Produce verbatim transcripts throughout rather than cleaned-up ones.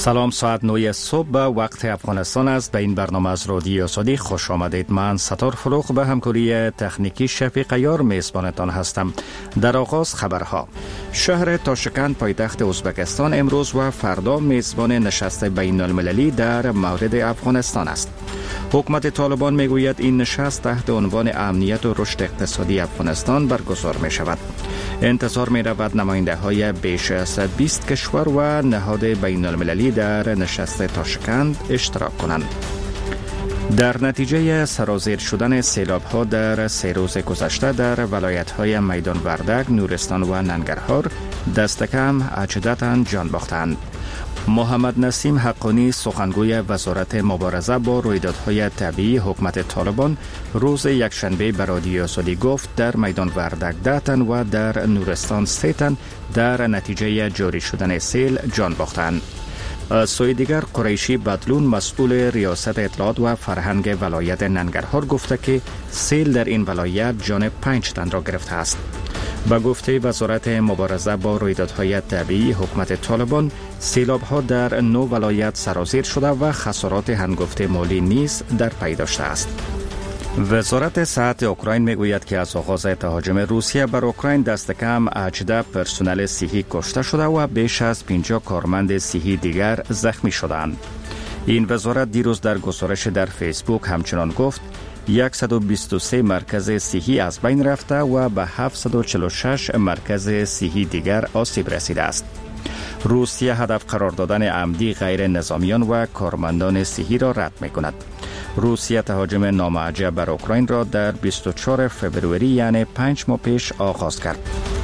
سلام، ساعت نه صبح به وقت افغانستان است. به این برنامه از رادیو آزادی خوش آمدید. من ستار فروغ به همکاری تکنیکی شفیق یار میزبانتان هستم. در آغاز خبرها. شهر تاشکند پایتخت ازبکستان امروز و فردا میزبان نشست بین المللی در مورد افغانستان است. حکومت طالبان میگوید این نشست تحت عنوان امنیت و رشد اقتصادی افغانستان برگزار می شود. انتظار می رود نماینده های بیش از بیست کشور و نهاد بین المللی در نشست تاشکند اشتراک کنند. در نتیجه سرازیر شدن سیلاب ها در سه روز گذشته در ولایت های میدان وردک، نورستان و ننگرهار دست کم هجده تن جان باختند. محمد نسیم حقانی سخنگوی وزارت مبارزه با رویدادهای طبیعی حکومت طالبان روز یکشنبه به رادیو آزادی گفت در میدان وردک ده تن و در نورستان سه تن در نتیجه جاری شدن سیل جان باختند. از سوی دیگر قریشی بدلون مسئول ریاست اطلاعات و فرهنگ ولایت ننگرهار گفته که سیل در این ولایت جان پنج تن را گرفته است. با گفته وزارت مبارزه با رویدادهای طبیعی حکومت طالبان، سیلاب‌ها در نو ولایت سرازیر شده و خسارات هنگفت مالی نیز در پی داشته است. وزارت صحت اوکراین میگوید که از آغاز تهاجم روسیه بر اوکراین دست کم هجده پرسنل صحی کشته شده و بیش از پنجاه کارمند صحی دیگر زخمی شدند. این وزارت دیروز در گزارش در فیسبوک همچنان گفت صد و بیست و سه مرکز صحی از بین رفته و به هفتصد و چهل و شش مرکز صحی دیگر آسیب رسیده است. روسیه هدف قرار دادن عمدی غیر نظامیان و کارمندان صحی را رد می کند. روسیه تهاجم نامعجب بر اوکراین را در بیست و چهارم فوریه یعنی پنج ماه پیش آغاز کرد.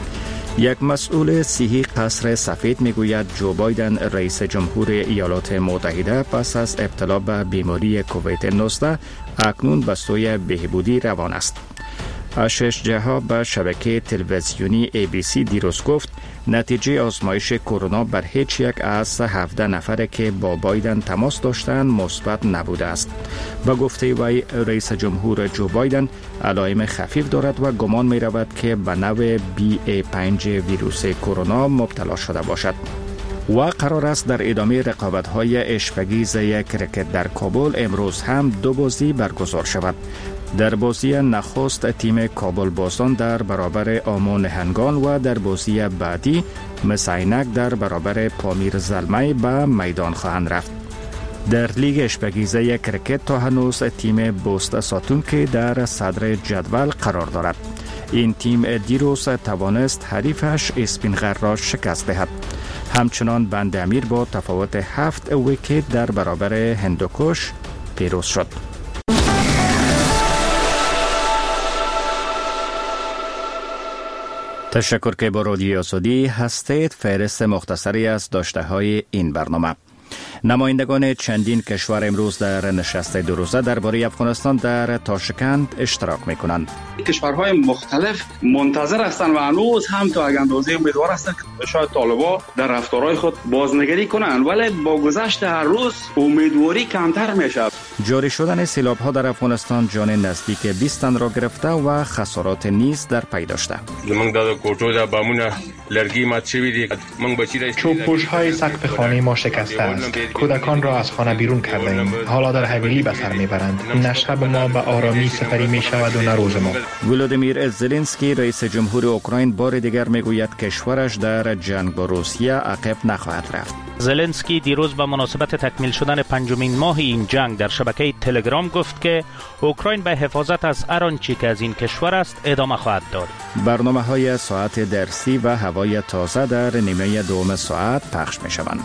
یک مسئول صحی قصر سفید میگوید جو بایدن رئیس جمهور ایالات متحده پس از ابتلا به بیماری کووید نوزده اکنون به سوی بهبودی روان است. آشش جها به شبکه تلویزیونی ای بی سی دیروز گفت نتیجه آزمایش کرونا بر هیچ یک از هفده نفره که با بایدن تماس داشتند مثبت نبوده است. با گفته وی رئیس جمهور جو بایدن علائم خفیف دارد و گمان می رود که به نوع بی ای پنج ویروس کرونا مبتلا شده باشد. و قرار است در ادامه رقابت‌های اشپگیز کرکت در کابل امروز هم دو بازی برگزار شود. در بازی نخست تیم کابل بازان در برابر آمو نهنگان و در بازی بعدی مسعینک در برابر پامیر زلمه به میدان خواهند رفت. در لیگ اشپگیزه کرکت تا هنوز تیم بوست ساتون که در صدر جدول قرار دارد. این تیم دیروز توانست حریفش اسپینغر را شکست دهد. همچنان بند امیر با تفاوت هفت ویکت در برابر هندوکش پیروز شد. تشکر که با رادیو آزادی هستید. فهرست مختصری از داشته های این برنامه. نمایندگان چندین کشور امروز در نشست دو روزه درباره افغانستان در تاشکند اشتراک می‌کنند. کشورهای مختلف منتظر هستند و هنوز هم تا یک اندازه امیدوار هستند که شاید طالبان در رفتارهای خود بازنگری کنند، ولی با گذشت هر روز امیدواری کمتر میشه. جاری شدن سیلاب‌ها در افغانستان جان نزدیک بیست تن را گرفته و خسارات نیز در پی داشته. من داده کوټو د بامونه لرګي مات شوی دي. من بچی را چوب‌پوش‌های سقف خانه ما شکسته است. کودکان را از خانه بیرون کرده ایم. حالا در حویلی به سر میبرند. نه شب ما به آرامی سپری می شود و نه روز ما. ولودیمیر زلنسکی رئیس جمهور اوکراین بار دیگر میگوید کشورش در جنگ با روسیه عقب نخواهد رفت. زلنسکی دیروز به مناسبت تکمیل شدن پنجمین ماه این جنگ در شبکه تلگرام گفت که اوکراین به حفاظت از هر آنچه که از این کشور است ادامه خواهد داد. برنامه های ساعت درسی و هوای تازه در نیمه دوم ساعت پخش می شوند.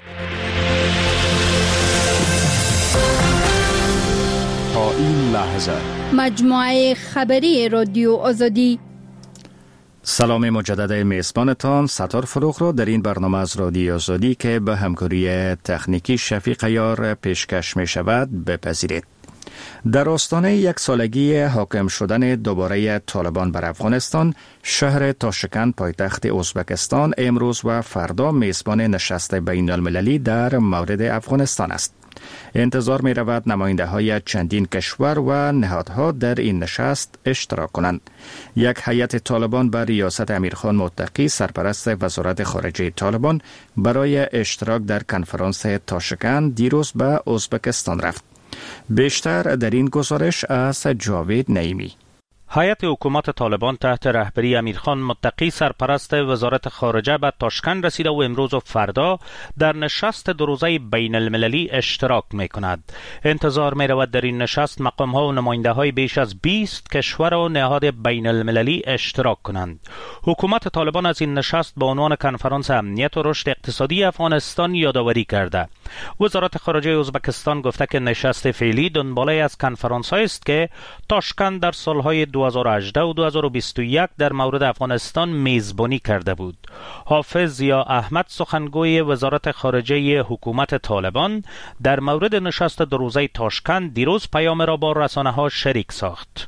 تا این لحظه مجموعه خبری رادیو آزادی. سلام مجدد میزبانتان ستار فروغ را در این برنامه از رادیو آزادی که به همکاری تکنیکی شفیق یار پیشکش می شود بپذیرید. در آستانه یک سالگی حاکم شدن دوباره طالبان بر افغانستان، شهر تاشکند پایتخت ازبکستان امروز و فردا میزبان نشست بین المللی در مورد افغانستان است. انتظار می رود نماینده های چندین کشور و نهادها در این نشست اشتراک کنند. یک هیئت طالبان به ریاست امیرخان متقی سرپرست وزارت خارجه طالبان برای اشتراک در کنفرانس تاشکند دیروز به ازبکستان رفت. بیشتر در این گزارش از جاوید نعیمی. هیئت حکومت طالبان تحت رهبری امیرخان متقی سرپرست وزارت خارجه به تاشکند رسیده و امروز و فردا در نشست دو روزه بین المللی اشتراک می کند. انتظار می رود در این نشست مقام ها و نماینده های بیش از بیست کشور و نهاد بین المللی اشتراک کنند. حکومت طالبان از این نشست با عنوان کنفرانس امنیت و رشد اقتصادی افغانستان یادآوری کرده. وزارت خارجه ازبکستان گفته که نشست فعلی دنباله از کنفرانس است که تاشکند در سالهای دو هزار و هجده و دو هزار و بیست و یک در مورد افغانستان میزبانی کرده بود. حافظ ضیا احمد سخنگوی وزارت خارجه حکومت طالبان در مورد نشست دو روزه تاشکند دیروز پیام را با رسانه‌ها شریک ساخت.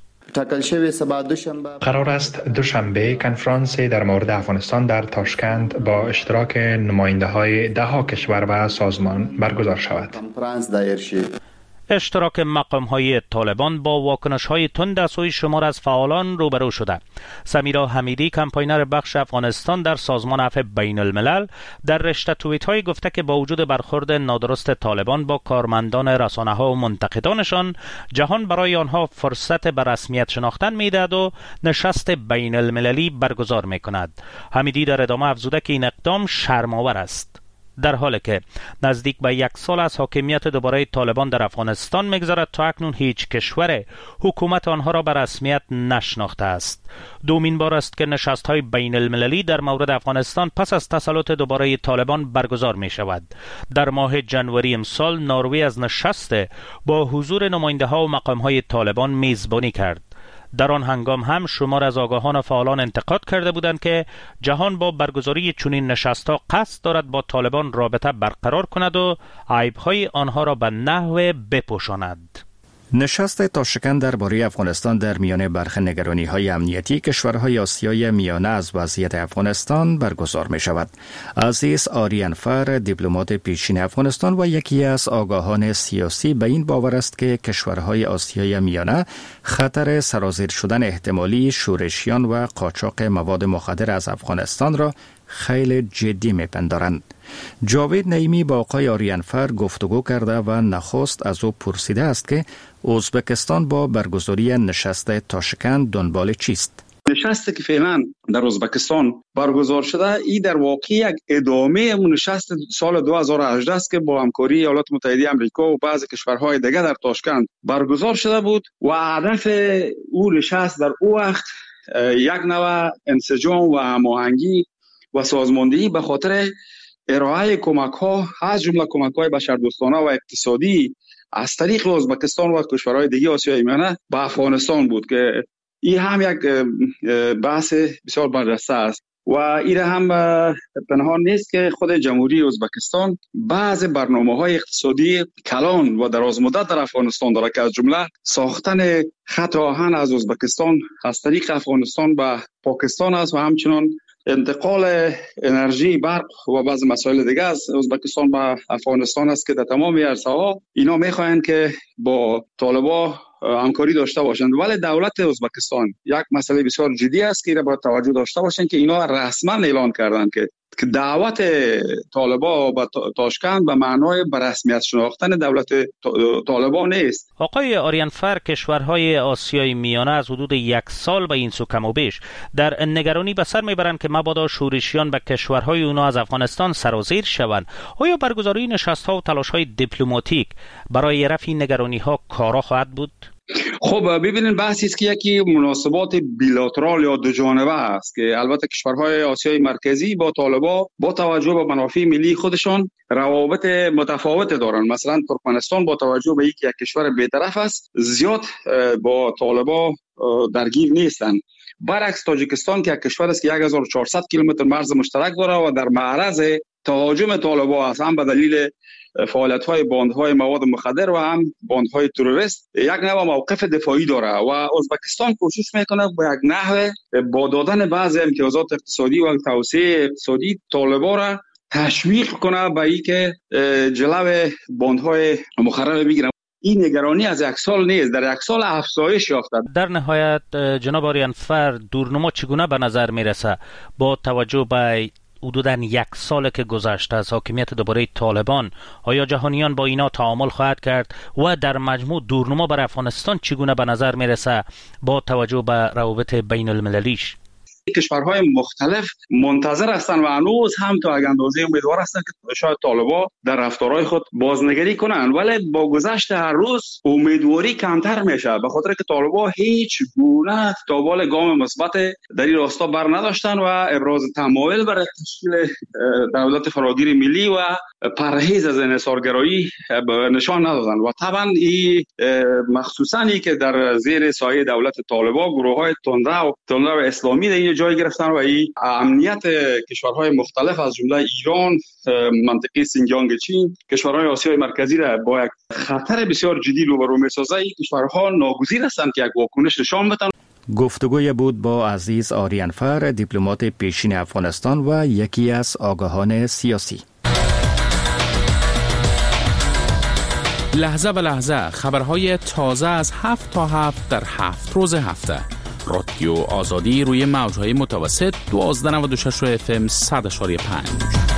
قرار است دوشنبه کنفرانس در مورد افغانستان در تاشکند با اشتراک نماینده های ده ها کشور و سازمان برگزار شود. اشتراک مقام های طالبان با واکنش های تند از سوی شمار از فعالان روبرو شده. سمیرا حمیدی کمپاینر بخش افغانستان در سازمان عفو بین الملل در رشته توییت های گفته که با وجود برخورد نادرست طالبان با کارمندان رسانه ها و منتقدانشان، جهان برای آنها فرصت به رسمیت شناختن میدهد و نشست بین المللی برگزار می کند. حمیدی در ادامه افزوده که این اقدام شرم‌آور است. در حالی که نزدیک به یک سال از حاکمیت دوباره طالبان در افغانستان می‌گذرد تا اکنون هیچ کشور حکومت آنها را به رسمیت نشناخته است. دومین بار است که نشست‌های بین المللی در مورد افغانستان پس از تسلط دوباره طالبان برگزار می شود. در ماه جنوری امسال نروژ از نشست با حضور نماینده ها و مقام های طالبان میزبانی کرد. در آن هنگام هم شمار از آگاهان و فعالان انتقاد کرده بودند که جهان با برگزاری چنین نشست‌ها قصد دارد با طالبان رابطه برقرار کند و عیب‌های آنها را به نحو بپوشاند. نشست تاشکند درباره افغانستان در میان برخی نگرانی‌های امنیتی کشورهای آسیای میانه از وضعیت افغانستان برگزار می شود. عزیز آریانفر، دیپلمات پیشین افغانستان و یکی از آگاهان سیاسی، به این باور است که کشورهای آسیای میانه خطر سرازیر شدن احتمالی شورشیان و قاچاق مواد مخدر از افغانستان را خیلی جدی میپندارند. جاوید نعیمی با آقای آریانفر گفتگو کرده و نخست از او پرسیده است که ازبکستان با برگزاری نشست تاشکند دنبال چیست؟ نشستی که فعلا در ازبکستان برگزار شده، این در واقع یک ادامه نشست سال دو هزار و هجده است که با همکاری ایالات متحده آمریکا و بعضی کشورهای دیگر در تاشکند برگزار شده بود و هدف او نشست در او وقت یک نوع انسجام و هماهنگی و سازماندهی به خاطر ارائه کمک ها از جمله کمک های بشردوستانه و اقتصادی از طریق ازبکستان و کشورهای دیگه آسیای میانه به افغانستان بود که این هم یک بحث بسیار برجسته است و این هم پنهان نیست که خود جمهوری ازبکستان بعض برنامه‌های اقتصادی کلان و دراز مدت در افغانستان داره که از جمله ساختن خط آهن از ازبکستان از طریق افغانستان به پاکستان است و همچنین انتقال انرژی، برق و بعض مسائل دیگه از ازبکستان به افغانستان است که در تمام عرصه‌ها اینا می‌خواهند که با طالبان همکاری داشته باشند. ولی دولت ازبکستان یک مسئله بسیار جدی است که را باید توجه داشته باشند که اینا رسما اعلان کردند که که دعوت طالبان به تاشکند به معنای به رسمیت شناختن دولت طالبان نیست. آقای آریانفر، کشورهای آسیای میانه از حدود یک سال به این سو کم و بیش در نگرانی به سر میبرند که مبادا شورشیان به کشورهای اونا از افغانستان سرازیر شوند. آیا برگزاری نشست‌ها و تلاش‌های دیپلماتیک برای رفع نگرانی‌ها کارا خواهد بود؟ خب ببینید، بحثی است که یکی مناسبات بیلاترال یا دو جانبه است که البته کشورهای آسیای مرکزی با طالبان با توجه به منافع ملی خودشان روابط متفاوت دارند. مثلا ترکمنستان با توجه به اینکه یک کشور بی‌طرف است زیاد با طالبان درگیر نیستند. برعکس تاجیکستان که یک کشور است که هزار و چهارصد کیلومتر مرز مشترک داره و در معرض تهاجم طالبان است، هم به دلیل فعالیت‌های باندهای مواد مخدر و هم باندهای تروریست، یک نوع موقف دفاعی داره و ازبکستان کوشش میکنه با یک نحو با دادن بعض امتیازات اقتصادی و توسعه اقتصادی طالبان را تشویق کنه به این که جلو باندهای مخرب بگیرن. این نگرانی از یک سال نیست، در یک سال افزایش یافته. در نهایت جناب آریانفر، دورنما چگونه به نظر میرسه با توجه به حدوداً یک سال که گذشته از حاکمیت دوباره طالبان؟ آیا جهانیان با اینا تعامل خواهد کرد و در مجموع دورنما بر افغانستان چگونه به نظر میرسه با توجه به روابط بین المللیش؟ کشورهای مختلف منتظر هستند و هنوز هم تا یک اندازه امیدوار هستند که شاید طالبان در رفتارهای خود بازنگری کنند، ولی با گذشت هر روز امیدواری کمتر میشه، به خاطر که طالبان هیچ گونه تابال گام مثبت در این راستا بر نداشتند و ابراز تمایل برای تشکیل دولت فراگیر ملی و پرهیز از انحصارگرایی نشان ندادند. و طبعا این مخصوصا ای که در زیر سایه دولت طالبان گروه‌های تندرو و تندرو اسلامی در جای گرفتن و این امنیت کشورهای مختلف از جمله ایران، منطقه سینجیانگ چین، کشورهای آسیای مرکزی را با یک خطر بسیار جدی روبرو می‌سازه. این کشورها ناگزیر هستند که یک واکنش نشان بدن. گفتگوی بود با عزیز آریانفر، دیپلمات پیشین افغانستان و یکی از آگاهان سیاسی. لحظه به لحظه خبرهای تازه از هفت تا هفت در هفت روز هفته. رادیو آزادی روی موجهای متوسط دوازده نود و شش اف ام صد و پنج.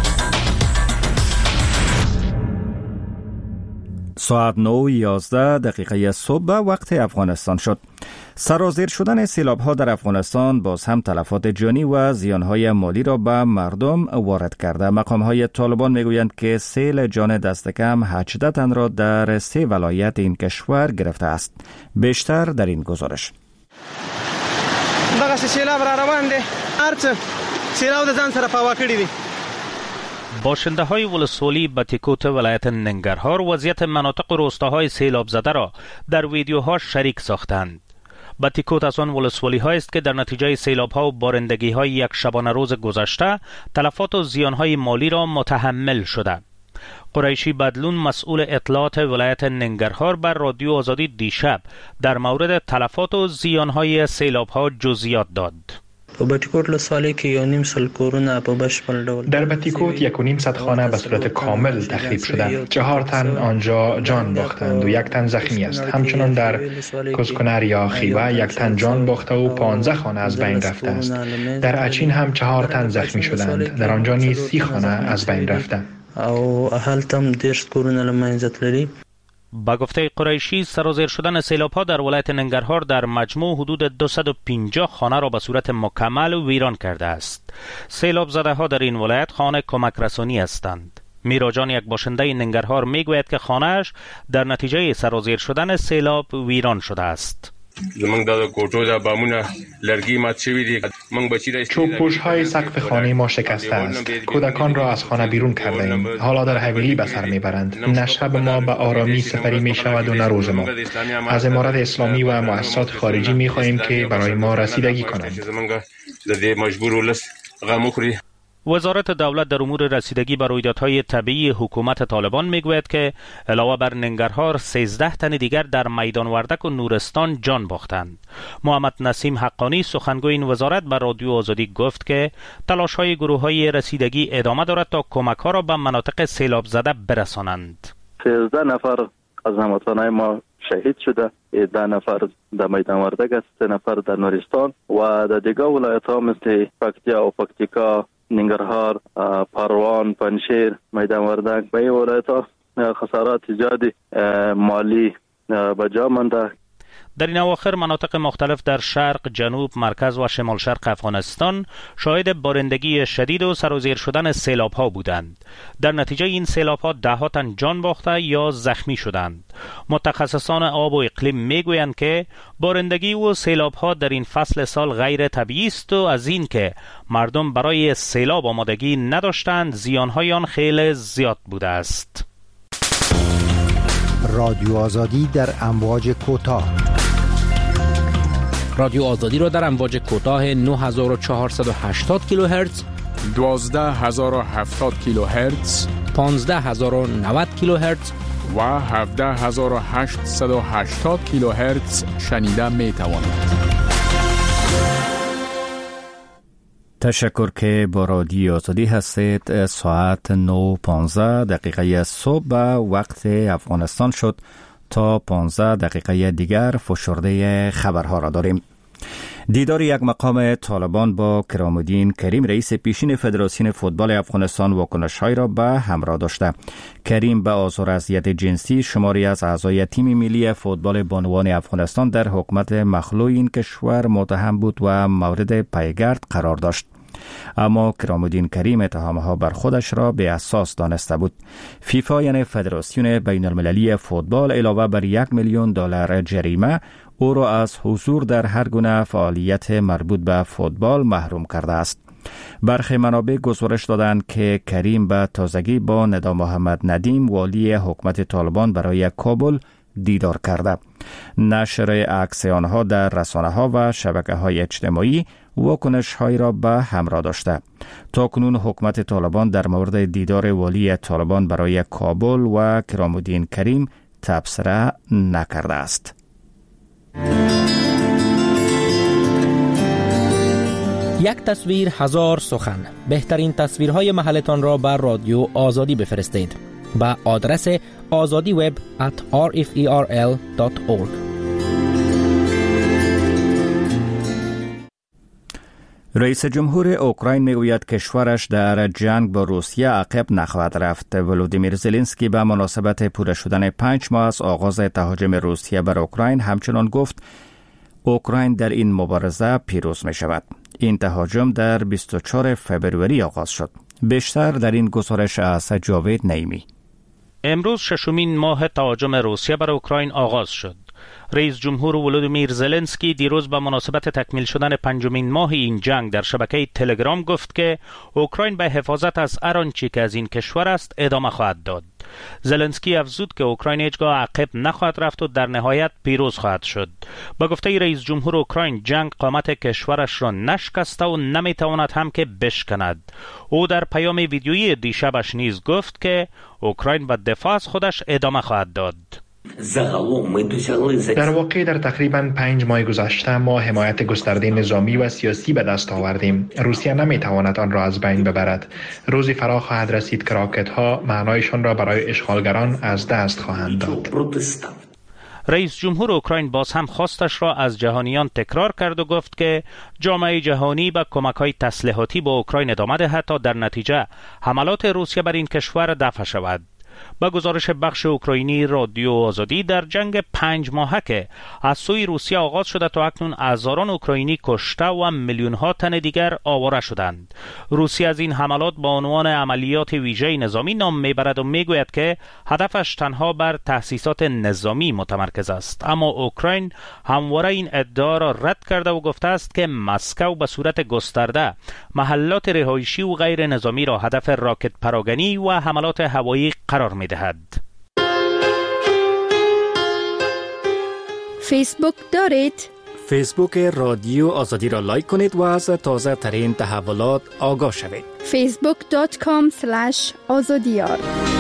ساعت نه یازده دقیقه صبح وقت افغانستان شد. سرازیر شدن سیلاب‌ها در افغانستان باز هم تلفات جانی و زیانهای مالی را به مردم وارد کرده. مقام‌های طالبان میگویند که سیل جان دست کم هجده تن را در سه ولایت این کشور گرفته است. بیشتر در این گزارش. دغه سیلاب را روان دی، هرڅه سیلاب د ځان سره پاوا کړی دی. باشنده های ولسوالی بتیکوت ولایت ننگرهار وضعیت مناطق و روستاهای سیلاب زده را در ویدیوها شریک ساختند. بتیکوت از آن ولسوالی های است که در نتیجه سیلاب ها و بارندگی های یک شبانه روز گذشته تلفات و زیان های مالی را متحمل شده. قریشی بدلون مسئول اطلاعات ولایت ننگرهار بر رادیو آزادی دیشب در مورد تلفات و زیانهای سیلاب‌ها جزئیات داد. په بټیکوټ لسوالی کې یو نیم سل کورونه په بشپړ ډول در بټیکوت یک و نیم صد خانه به صورت کامل تخریب شده. چهار تن آنجا جان باختند و یک تن زخمی است. همچنان در کوسکنر یا خیوه یک تن جان باخته و پانزده خانه از بین رفته است. در اچین هم چهار تن زخمی شدند. در آنجا نیز سی خانه از بین رفته. او اهلتم دیرش کورونه لمنځت لري. با گفته قریشی سرازیر شدن سیلاب‌ها در ولایت ننگرهار در مجموع حدود دویست و پنجاه خانه را به صورت مکمل ویران کرده است. سیلاب زده ها در این ولایت خانه کمک رسانی هستند. میراجان یک باشنده ننگرهار میگوید که خانه‌اش در نتیجه سرازیر شدن سیلاب ویران شده است. زمونږ د کوټو د بامونه لرګي مات شوي دي. موږ بچی را چوب‌پوش‌های سقف خانه ما شکسته است. کودکان را از خانه بیرون کرده ایم. حالا در حویلی به سر میبرند. نه شب ما به آرامی سپری میشود و نه روز ما. از امارت اسلامی و مؤسسات خارجی میخواهیم که برای ما رسیدگی کنند. وزارت دولت در امور رسیدگی به رویدادهای طبیعی حکومت طالبان میگوید که علاوه بر ننگرهار سیزده تن دیگر در میدان وردک و نورستان جان باختند. محمد نسیم حقانی سخنگوی این وزارت بر رادیو آزادی گفت که تلاش‌های گروه‌های رسیدگی ادامه دارد تا کمک‌ها را به مناطق سیلاب زده برسانند. سیزده نفر از هموطنان ما شهید شده، ده نفر در میدان وردک است، سه نفر در نورستان و در دیگر ولایت‌ها مثل پکتیا و پکتیکا، ننگرهار، پروان، پنشیر، میدان وردک به این ولایت‌ها خسارات زیادی مالی به جا مانده. در این اواخر مناطق مختلف در شرق، جنوب، مرکز و شمال شرق افغانستان شاهد بارندگی شدید و سرازیر شدن سیلاب‌ها بودند. در نتیجه این سیلاب‌ها ده تن جان باخته یا زخمی شدند. متخصصان آب و اقلیم میگویند که بارندگی و سیلاب‌ها در این فصل سال غیر طبیعی است و از این که مردم برای سیلاب آمادگی نداشتند زیان‌های آن خیلی زیاد بوده است. رادیو آزادی در امواج کوتاه. رادیو آزادی را در امواج کوتاه نه هزار و چهارصد و هشتاد کیلوهرتز، دوازده هزار و هفتاد کیلوهرتز، پانزده هزار و نود کیلوهرتز و هفده هزار و هشتصد و هشتاد کیلوهرتز شنیده می توانید. تشکر که با رادیو آزادی هستید. ساعت نه و پانزده دقیقه صبح وقت افغانستان شد. تا پانزده دقیقه دیگر فشرده خبرها را داریم. دیدار یک مقام طالبان با کرامالدین کریم رئیس پیشین فدراسیون فوتبال افغانستان واکنش‌های را به همراه داشته. کریم به آزار اذیت جنسی شماری از اعضای تیم ملی فوتبال بانوان افغانستان در حکومت مخلوع این کشور متهم بود و مورد پیگرد قرار داشت. اما کرامالدین کریم اتهامها بر خودش را به اساس دانسته بود. فیفا یعنی فدراسیون بین المللی فوتبال علاوه بر یک میلیون دلار جریمه او را از حضور در هر گونه فعالیت مربوط به فوتبال محروم کرده است. برخی منابع گزارش دادند که کریم به تازگی با ندا محمد ندیم والی حکومت طالبان برای کابل دیدار کرده. نشر عکس آنها در رسانه‌ها و شبکه‌های اجتماعی واکنش‌های را به همراه داشته. تاکنون حکومت طالبان در مورد دیدار والی طالبان برای کابل و کرامالدین کریم تبصره نکرده است. یک تصویر هزار سخن. بهترین تصویرهای محلتان را بر رادیو آزادی بفرستید با آدرس آزادی وب ات آر اف ای آر ال دات اورگ. رئیس جمهور اوکراین میگوید کشورش در جنگ با روسیه عقب نخواهد رفت. ولودیمیر زلنسکی به مناسبت پوره شدن پنج ماه از آغاز تهاجم روسیه بر اوکراین همچنان گفت اوکراین در این مبارزه پیروز می شود. این تهاجم در بیست و چهارم فوریه آغاز شد. بیشتر در این گزارش از جاوید نعیمی. امروز ششمین ماه تهاجم روسیه بر اوکراین آغاز شد. رئیس جمهور ولودیمیر زلنسکی دیروز به مناسبت تکمیل شدن پنجمین ماه این جنگ در شبکه تلگرام گفت که اوکراین به حفاظت از هر آنچه که از این کشور است ادامه خواهد داد. زلنسکی افزود که اوکراین هیچگاه عقب نخواهد رفت و در نهایت پیروز خواهد شد. با گفته رئیس جمهور اوکراین جنگ قامت کشورش را نشکسته و نمیتواند هم که بشکند. او در پیام ویدیویی دیشبش نیز گفت که اوکراین به دفاع از خودش ادامه خواهد داد. در واقع در تقریباً پنج ماه گذشته ما حمایت گسترده نظامی و سیاسی به دست آوردیم. روسیه نمیتواند آن را از بین ببرد. روزی فرا خواهد رسید که راکت ها معنایشان را برای اشغالگران از دست خواهند داد. رئیس جمهور اوکراین باز هم خواستش را از جهانیان تکرار کرد و گفت که جامعه جهانی به کمک‌های تسلیحاتی به اوکراین ادامه دهد تا در نتیجه حملات روسیه بر این کشور دفع شود. با گزارش بخش اوکراینی رادیو آزادی در جنگ پنج ماهه که از سوی روسیه آغاز شده تا اکنون هزاران اوکراینی کشته و میلیون ها تن دیگر آواره شدند. روسیه از این حملات با عنوان عملیات ویژه نظامی نام میبرد و میگوید که هدفش تنها بر تأسیسات نظامی متمرکز است. اما اوکراین همواره این ادعا را رد کرده و گفته است که مسکو به صورت گسترده محلات رهایشی و غیر نظامی را هدف راکت پراگنی و حملات هوایی قرار می دهد. فیسبوک دارید؟ فیسبوک رادیو آزادی را لایک کنید و از تازه ترین تحولات آگاه شوید. فیسبوک دات کام اسلش آزادیار.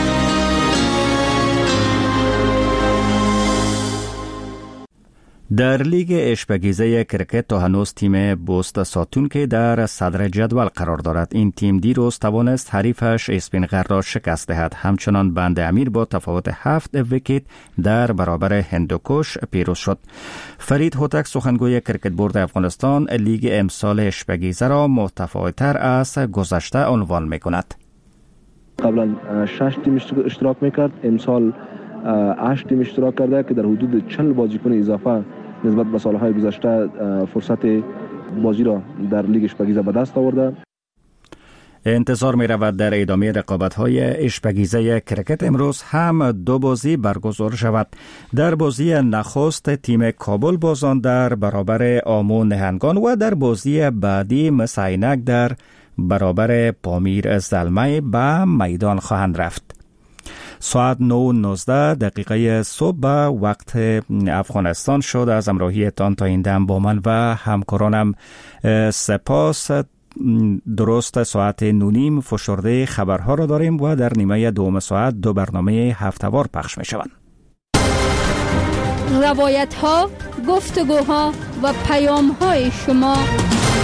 در لیگ اشپگیزه کرکت تا هنوز تیم بوست ساتون که در صدر جدول قرار دارد. این تیم دیروز توانست حریفش اسپینغر را شکست دهد. همچنان بند امیر با تفاوت هفت ویکت در برابر هندوکش پیروز شد. فرید هوتک سخنگوی کرکت بورد افغانستان لیگ امسال اشپگیزه را متفاوت‌تر از گذشته عنوان می‌کند. قبلا شش تیم اشتراک می‌کرد، امسال هشت تیم اشتراک کرده که در حدود چهل بازیکن اضافه نسبت به سالهای گذشته فرصت بازی را در لیگ اشپگیزه به دست آورده. انتظار می رود در ادامه رقابت‌های اشپگیزه کرکت امروز هم دو بازی برگزار شود. در بازی نخست تیم کابل بازان در برابر آمو نهنگان و در بازی بعدی مسعینک در برابر پامیر زلمه به میدان خواهند رفت. ساعت نه و نوزده دقیقه صبح وقت افغانستان شد. از همراهیتان تا این دم با من و همکارانم سپاس. درست ساعت نونیم فشرده خبرها را داریم و در نیمه دوم ساعت دو برنامه هفته‌وار پخش می شوند. روایت ها، گفتگوها و پیام های شما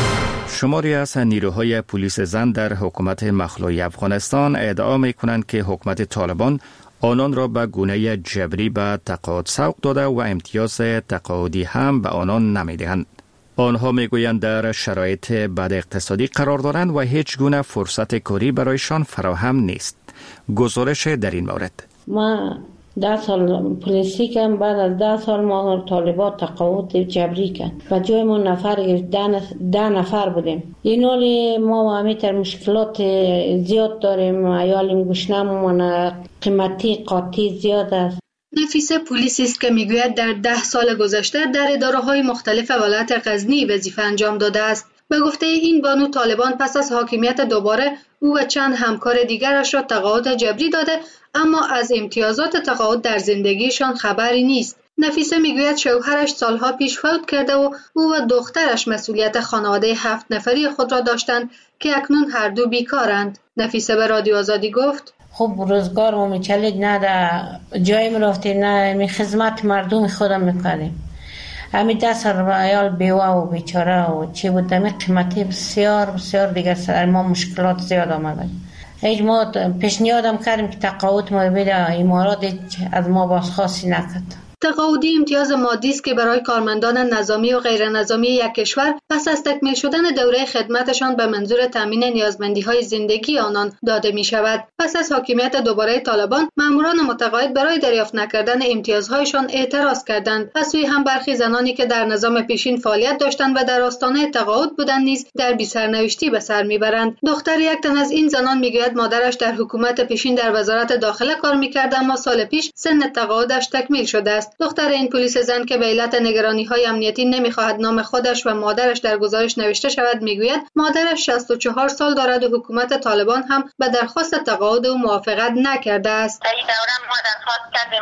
شماری از نیروهای پلیس زن در حکومت مخلوع افغانستان ادعا می کنند که حکومت طالبان آنان را به گونه جبری به تقاعد سوق داده و امتیاز تقاعدی هم به آنان نمی دهند. آنها می گویند در شرایط بد اقتصادی قرار دارند و هیچ گونه فرصت کاری برایشان فراهم نیست. گزارش در این مورد. ما ده سال پلیسی کردم، بعد از ده سال ما طالبات تقاعد جبری کردن و جای ما نفر ده, ده نفر بودیم. این حالی ما همیتر مشکلات زیاد داریم. ایالیم گشنمون قیمتی قاطی زیاد است. نفیسه پلیسی است که میگوید در ده سال گذشته در اداره‌های مختلف ولایت غزنی وظیفه انجام داده است. به گفته این بانو، طالبان پس از حاکمیت دوباره او و چند همکار دیگرش را تقاعد جبری داده، اما از امتیازات تقاعد در زندگیشان خبری نیست. نفیسه میگوید شوهرش سالها پیش فوت کرده و او و دخترش مسئولیت خانواده هفت نفری خود را داشتند که اکنون هر دو بیکارند. نفیسه به رادیو آزادی گفت: خب روزگار ما میچلید، نه در جای میرفتیم نه می خدمت مردم خودم میکنیم. همین ده سال ایال بیوه و بیچاره و چی بود، همین قیمتی بسیار بسیار دیگر سر ما مشکلات زیاد آمده. هیچ ما پیشنهادم کردیم که تقاعد ما بده، امارات از ما بازخواستی نکرد. تقاعدی امتیاز مادی است که برای کارمندان نظامی و غیر نظامی یک کشور پس از تکمیل شدن دوره خدمتشان به منظور تامین نیازمندی‌های زندگی آنان داده می شود. پس از حاکمیت دوباره طالبان، ماموران متقاعد برای دریافت نکردن امتیازهایشان اعتراض کردند. از سوی هم برخی زنانی که در نظام پیشین فعالیت داشتند و در آستانه تقاعد بودند نیز در بی‌سرنوشتی به سر میبرند. دختر یک تن از این زنان میگوید مادرش در حکومت پیشین در وزارت داخله کار میکرد، اما سال پیش سن تقاعدش تکمیل شده است. دختر این پلیس زن که به علت نگرانی‌های امنیتی نمی‌خواهد نام خودش و مادرش در گزارش نوشته شود میگوید مادرش شصت و چهار سال دارد و حکومت طالبان هم به درخواست تقاعد او موافقت نکرده است. در این دوره ما درخواست کردیم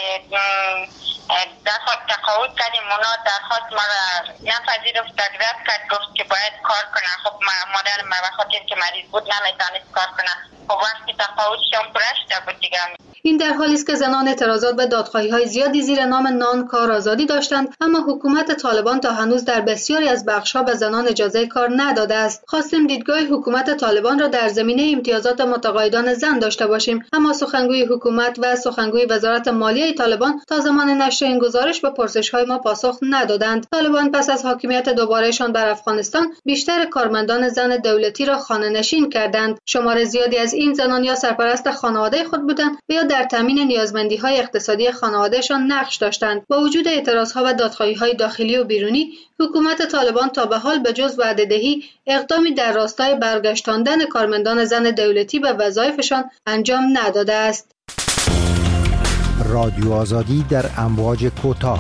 از درخواست تقاعد کردیم، اونا درخواست ما را نپذیرفت، رد کرد، گفت که باید کار کنه. خب مادر ما به خاطر که مریض بود نمیتونست کار کنه. خب وقتی تقاعدشون پوره شده بود دیگه. این در حالی است که زنان اعتراضات و دادخواهی‌های زیادی زیر نام نان کار آزادی داشتند، اما حکومت طالبان تا هنوز در بسیاری از بخش‌ها به زنان اجازه کار نداده است. خواستیم دیدگاه حکومت طالبان را در زمینه امتیازات متقاعدان زن داشته باشیم، اما سخنگوی حکومت و سخنگوی وزارت مالیه طالبان تا زمان نشر این گزارش به پرسش‌های ما پاسخ ندادند. طالبان پس از حاکمیت دوبارهشان بر افغانستان بیشتر کارمندان زن دولتی را خانه‌نشین کردند. شمار زیادی از این زنان یا سرپرست خانواده خود بودند و یا در تامین نیازمندی‌های اقتصادی خانوادهشان نقش داشتند. با وجود اعتراض‌ها و دادخواهی‌های داخلی و بیرونی، حکومت طالبان تا به حال به جز وعده‌دهی اقدامی در راستای برگشتاندن کارمندان زن دولتی به وظایفشان انجام نداده است. رادیو آزادی در امواج کوتاه.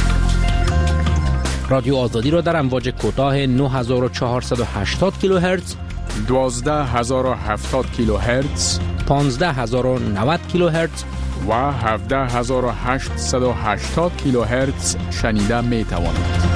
رادیو آزادی را در امواج کوتاه نه هزار و چهارصد و هشتاد کیلوهرتز، دوازده هزار و هفتاد کیلوهرتز، پانزده هزار و نود کیلوهرتز و هفده هزار و هشتصد و هشتاد کیلوهرتز شنیده می توانید.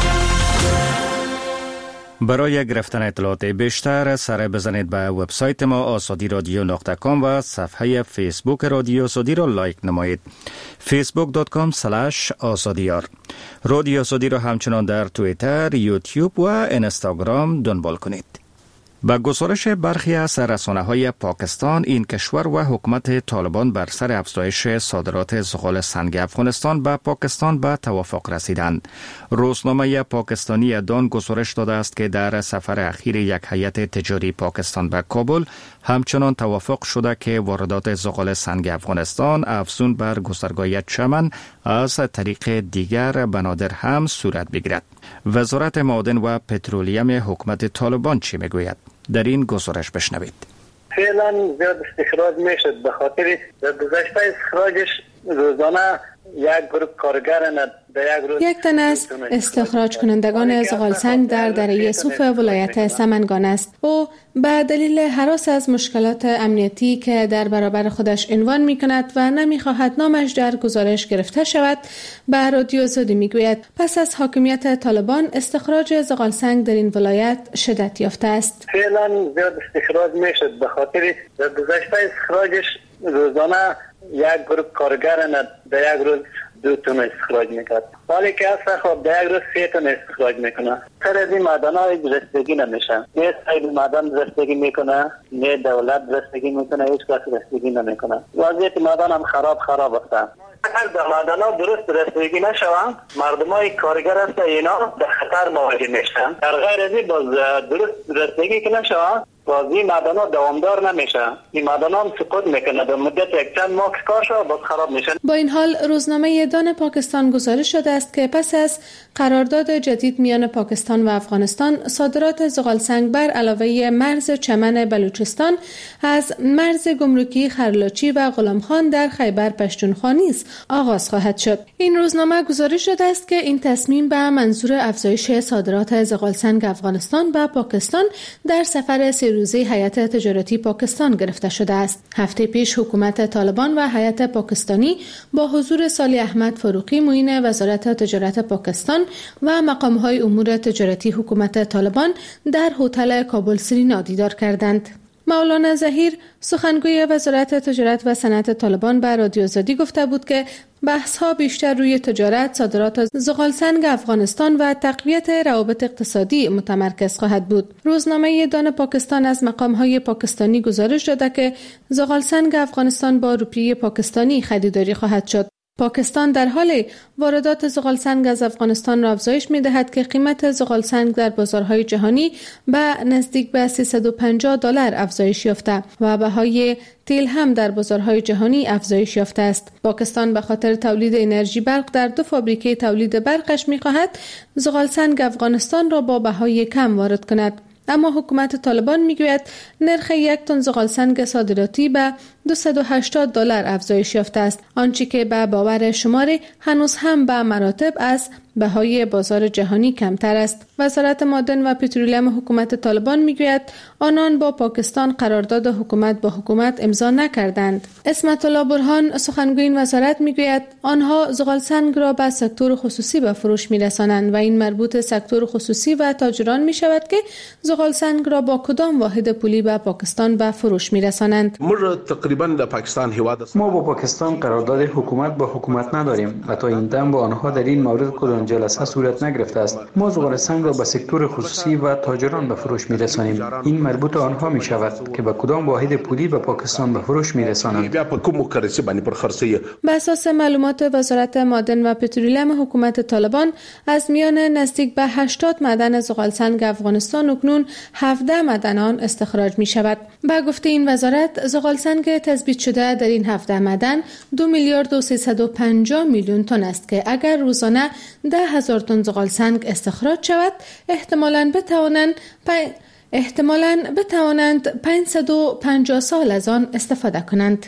برای گرفتن اطلاعات بیشتر سر بزنید به وبسایت ما آزادی رادیو نقطه کام و صفحه فیسبوک رادیو آزادی را لایک نمایید. فیسبوک دات کام اسلش آزادیار. رادیو آزادی را همچنان در توییتر، یوتیوب و اینستاگرام دنبال کنید. با گزارش برخی از رسانه‌های پاکستان، این کشور و حکومت طالبان بر سر افزایش صادرات زغال سنگ افغانستان به پاکستان به توافق رسیدند. روزنامه پاکستانی دان گزارش داده است که در سفر اخیر یک هیئت تجاری پاکستان به کابل همچنان توافق شده که واردات زغال سنگ افغانستان افزون بر گذرگاه چمن از طریق دیگر بنادر هم صورت بگیرد. وزارت معادن و پترولیم حکومت طالبان چی میگوید؟ در این گزارش بشنوید. فعلا زیاد استخراج میشد، به خاطر در گذشته استخراجش روزانه یک گروه کارگر یک تن از استخراج کنندگان زغال سنگ در دره صوف ولایت سمنگان است. او به دلیل هراس از مشکلات امنیتی که در برابر خودش عنوان می کند و نمی خواهد نامش در گزارش گرفته شود، به رادیو آزادی می گوید پس از حاکمیت طالبان استخراج زغال سنگ در این ولایت شدت یافته است. فعلا زیاد استخراج میشد، به خاطر در گذشته استخراجش روزانه یک گروه کارگر در یک روز دو تن استخراج میکرد، حالی که اصلا خب در یک روز سه تن استخراج میکنه. سر از این معدن ها رسیدگی نمیشن، نه صاحب معدن رسیدگی میکنه، نه دولت رسیدگی میکنه، هیچ کس رسیدگی نمیکنه. وضعیت معدن هم خراب خراب است. اگر در معدن ها درست رسیدگی نشوند، مردم های کارگر هست اینا در خطر مواجه میشن. در غیر از این باز درست رسیدگی که نشوند، باز این معدن ها دوامدار نمیشه. این معدن ها سقوط میکنه، به مدت یک چند ماه کار شد باز خراب میشن. با این حال روزنامه دان پاکستان گزارش شده است که پس از قرارداد جدید میان پاکستان و افغانستان، صادرات زغال سنگ بر علاوه مرز چمن بلوچستان از مرز گمرکی خرلاچی و غلامخان در خیبر پشتونخوا نیز آغاز خواهد شد. این روزنامه گزارش شده است که این تصمیم به منظور افزایش صادرات زغال سنگ افغانستان و پاکستان در سفر سه روزه هیئت تجارتی پاکستان گرفته شده است. هفته پیش حکومت طالبان و هیئت پاکستانی با حضور صالح احمد فاروقی معین وزارت تجارت پاکستان و مقام‌های امور تجارتی حکومت طالبان در هتل کابل سرینا دیدار کردند. مولانا ظهیر سخنگوی وزارت تجارت و صنعت طالبان به رادیو آزادی گفته بود که بحث‌ها بیشتر روی تجارت، صادرات زغال سنگ افغانستان و تقویت روابط اقتصادی متمرکز خواهد بود. روزنامه دان پاکستان از مقام‌های پاکستانی گزارش داده که زغال سنگ افغانستان با روپیه پاکستانی خریداری خواهد شد. پاکستان در حال واردات زغال سنگ از افغانستان را افزایش می‌دهد که قیمت زغال سنگ در بازارهای جهانی به نزدیک به سیصد و پنجاه دلار افزایش یافته و بهای تیل هم در بازارهای جهانی افزایش یافته است. پاکستان به خاطر تولید انرژی برق در دو فابریکه تولید برقش می‌خواهد زغال سنگ افغانستان را با بهای کم وارد کند. اما حکومت طالبان میگوید نرخ یک تن زغال سنگ صادراتی به دویست و هشتاد دلار افزایش یافته است، آنچه که به باور شماری هنوز هم به مراتب از بهای بازار جهانی کمتر است. وزارت معدن و پترولیم حکومت طالبان میگوید آنان با پاکستان قرارداد حکومت با حکومت امضا نکردند. اسمت الله برهان سخنگوی این وزارت میگوید آنها زغال سنگ را به سکتور خصوصی به فروش میرسانند و این مربوط سکتور خصوصی و تاجران میشود که زغال سنگ را با کدام واحد پولی به پاکستان به فروش میرسانند. ما با پاکستان قرارداد حکومت با حکومت نداریم و تا این دم با آنها در این مورد کدام جلسه صورت نگرفته است. ما زغال سنگ را به سکتور خصوصی و تاجران به فروش میرسانیم. این مربوط آنها می شود که به کدام واحد پولی به پاکستان به فروش میرسانند. به اساس معلومات وزارت معدن و پترولیم حکومت طالبان از میان نزدیک به هشتاد معدن زغال سنگ افغانستان اکنون هفده معدن آن استخراج می شود. به گفته این وزارت زغال سنگ تثبیت شده در این هفده معدن دو میلیارد و سیصد و پنجاه میلیون تن است که اگر روزانه ده هزار تن زغال سنگ استخراج شود احتمالاً بتوانند پ... احتمالاً بتوانند پانصد و پنجاه سال از آن استفاده کنند.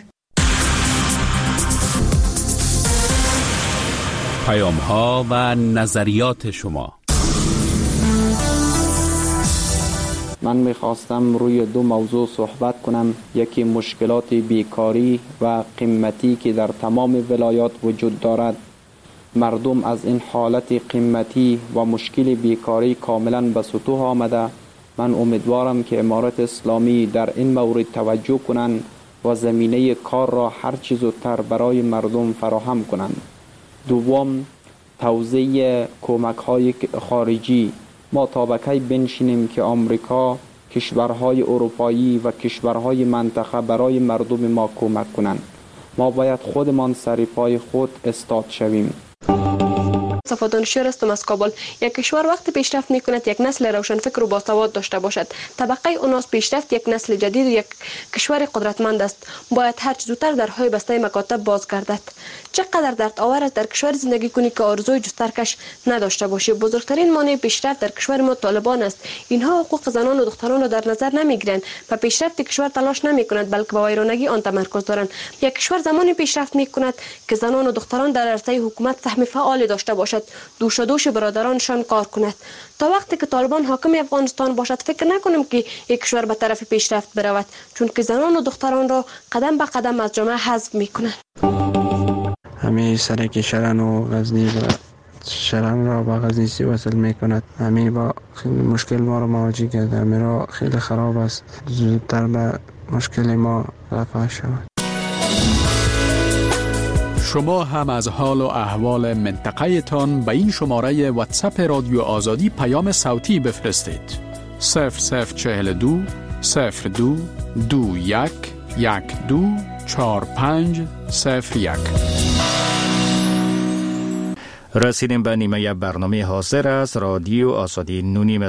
پیام ها و نظریات شما. من میخواستم روی دو موضوع صحبت کنم. یکی مشکلات بیکاری و قیمتی که در تمام ولایات وجود دارد. مردم از این حالت قیمتی و مشکل بیکاری کاملا به سطوح آمده. من امیدوارم که امارت اسلامی در این مورد توجه کنند و زمینه کار را هر چیز زودتر برای مردم فراهم کنند. دوم، توزیع کمک های خارجی. ما تا به کی بنشینیم که آمریکا، کشورهای اروپایی و کشورهای منطقه برای مردم ما کمک کنند؟ ما باید خودمان سر پای خود استاد شویم. صفا دانشیار هستم از کابل. یک کشور وقتی پیشرفت میکند یک نسل روشنفکر و باسواد داشته باشد. طبقه اوناس پیشرفت یک نسل جدید و یک کشور قدرتمند است. باید هر چه زودتر درهای بسته مکاتب باز گردد. چقدر درد آور است در کشور زندگی کنی که آرزوی جسترکش نداشته باشی. بزرگترین مانع پیشرفت در کشور ما طالبان است. اینها حقوق زنان و دختران را در نظر نمیگیرند و پیشرفت کشور تلاش نمیکنند بلکه به ویرانگی آن تمرکز دارند. یک کشور زمانی پیشرفت میکند که زنان و دختران در عرصه حکومت سهم فعال داشته باشد، دوش دوش برادرانشان کار کند. تا وقتی که طالبان حاکم افغانستان باشد فکر نکنم که یک کشور به طرف پیشرفت برود، چون که زنان و دختران را قدم به قدم از جامعه حذف میکنند. همه سرک شرن و غزنی و شرن را با غزنی سی وصل میکند. همه با خیلی مشکل ما را مواجه کرده. همه را خیلی خراب است. زودتر به مشکل ما رفع شود. شما هم از حال و احوال منطقه تان به این شماره واتساپ رادیو آزادی پیام صوتی بفرستید. صفر صفر چهل دو صفر دو دو یک یک دو چهار پنج صفر یک. رسیدیم به نیمه برنامه حاضر از رادیو آزادی نونیم